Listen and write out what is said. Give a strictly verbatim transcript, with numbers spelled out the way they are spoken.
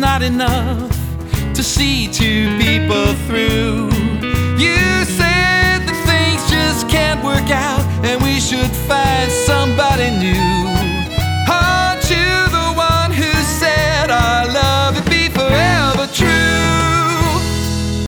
not enough to see two people through. You said that things just can't work